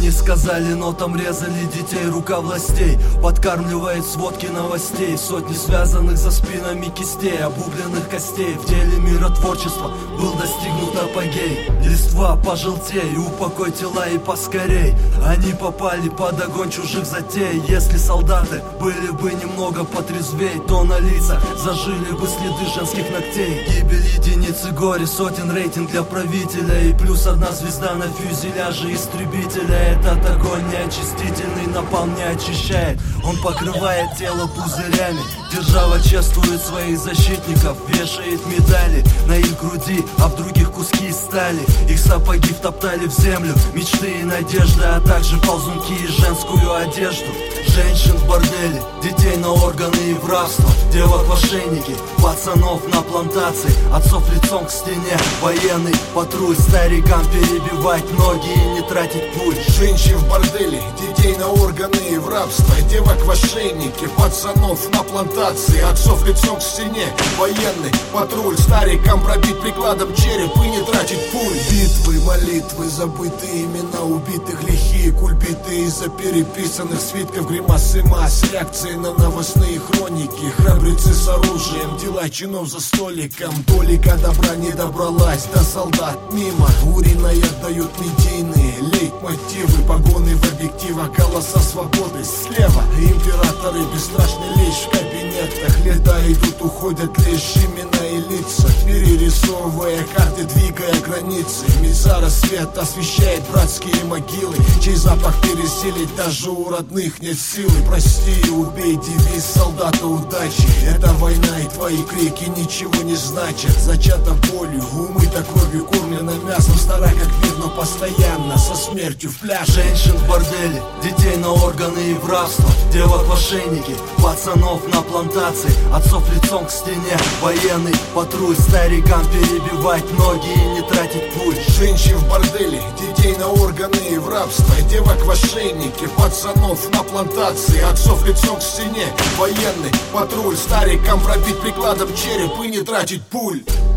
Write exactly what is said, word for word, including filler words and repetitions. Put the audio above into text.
не сказали, но там резали детей. Рука властей подкармливает сводки новостей. Сотни связанных за спинами кистей, обугленных костей. В деле миротворчества был достигнут апогей. Листва пожелтей, упокой тела и поскорей. Они попали под огонь чужих затей. Если солдаты были бы немного потрезвей, то на лицах зажили бы следы женских ногтей. Гибель единицы горе, сотен рейтинг для правителя. И плюс одна звезда на фюзеляже истребителя. Этот огонь неочистительный, напалм не очищает. Он покрывает тело пузырями. Держава чествует своих защитников, вешает медали на их груди, а в других куски стали. Их сапоги втоптали в землю мечты и надежды, а также ползунки и женскую одежду. Женщин в борделе, детей на органы и в рабство, девок в ошейнике, пацанов на плантации, отцов лицом к стене. Военный патруль старикам перебивать ноги и не тратить пуль. Женщин в борделе, детей на органы и в рабство, девок в ошейнике, пацанов на плантации, отцов лицом к стене. Военный патруль старикам пробить прикладом череп и не тратить пуль. Битвы, молитвы, забытые имена убитых, лихие кульбиты из-за переписанных свитков, гримасы масс, реакции на новостные хроники. Храбрецы с оружием, дела чинов за столиком. Толика добра не добралась до солдат мимо. Уриной отдают медийные лейтмотивы, погоны в объективах, голоса свободы слева. Императоры бесстрашны лишь в кабинетах. Лета идут, уходят лишь имена и лица, перерисовывая карты, двигая границы. Миза рассвет освещает братские могилы, чей запах переселить даже у родных нет силы. Прости и убей, девиз солдата удачи. Это война, и твои крики ничего не значат. Зачата болью, умыта кровью, кормлена мясом. Стара как мир, но постоянно со смертью в пляж. Женщин в борделе, детей на органы и в рабство, девок в ошейнике, пацанов на плантации, отцов лицом к стене. Военный патруль старикам перебивать ноги и не тратить пуль. Женщин в борделе, детей на органы и в рабство, девок в ошейнике, пацанов на плантации, отцов лицом к стене. Военный патруль старикам пробить прикладом череп и не тратить пуль.